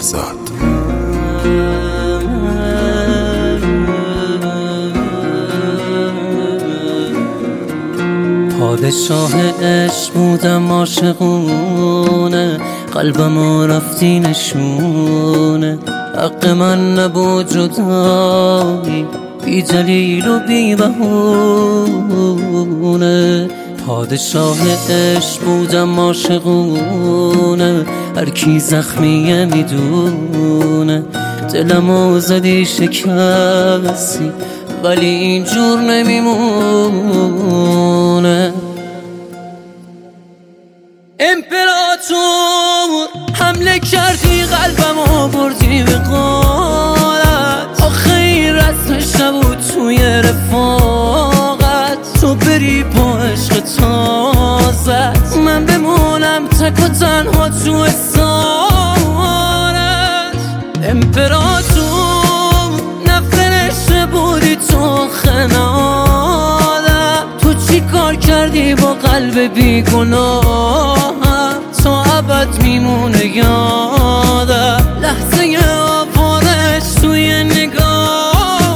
بهزاد. پادشاه عشق بودم عاشقونه، قلبم رفتی نشونه. حق من نبود جدایی، بی دلیل و بی بهونه. پادشاه عشق بودم عاشقونه، هر کی زخمیه میدونه. دلمو زدی شکستی ولی اینجور نمیمونه. امپراتور حمله کردی قلبمو بردی به قارت. آخه این رسمش نبود توی رفاقت، تو بری با عشق تازت، من بمونم تک و تنها تو اسارت. امپراتور نفرشته بودی تو خنادم، تو چی کار کردی با قلب بیگناهم؟ تا ابد میمونه یادم لحظه آوارش توی نگاه.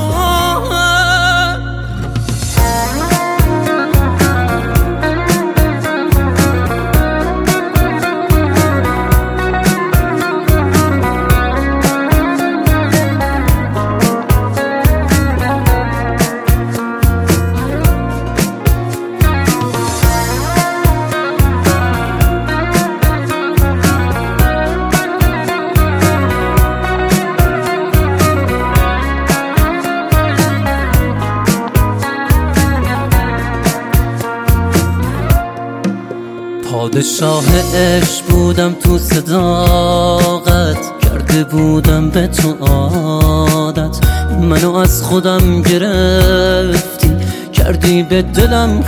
پادشاه عشق بودم تو صداقت، کرده بودم به تو عادت. منو از خودم گرفتی، کردی به دلم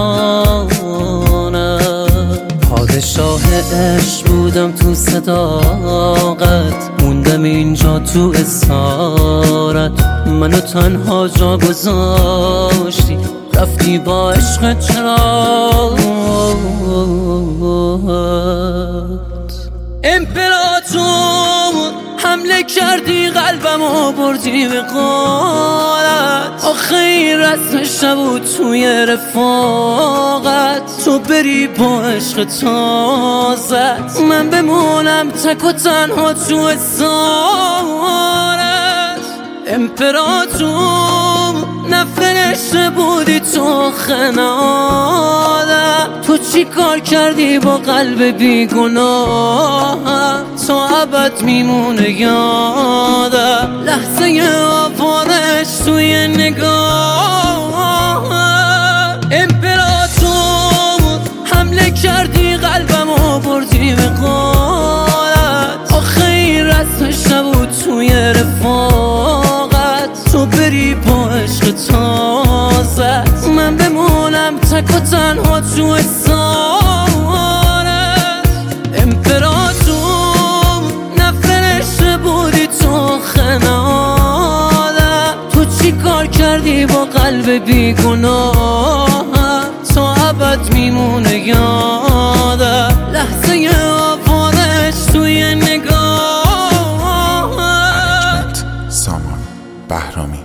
خیانت. پادشاه عشق بودم تو صداقت، موندم اینجا تو اسارت. منو تنها جا گذاشتی، رفتی با عشق چرا. امپراتور حمله کردی قلبمو بردی به قارت. آخه این رسمش نبود توی رفاقت، تو بری با عشق تازت، من بمونم تک و تنها تو اسارت. امپراتور نفرشته بودی تو خنادم، تو چی کار کردی با قلب بیگناهم؟ تا ابد میمونه یادم لحظه آوارش توی نگاه. امپراتور حمله کردی قلبمو بردی به قارت. آخه این رسمش نبود توی رفاقت، تو بری با عشق تازت، من بمونم تک و تنها تو اسارت. امپراتور نفرشته بودی تو خنادم، تو چی کار کردی با قلب بیگناهم؟ تا ابد میمونه یادم لحظه آوارش توی نگاه. سامان بهرامی.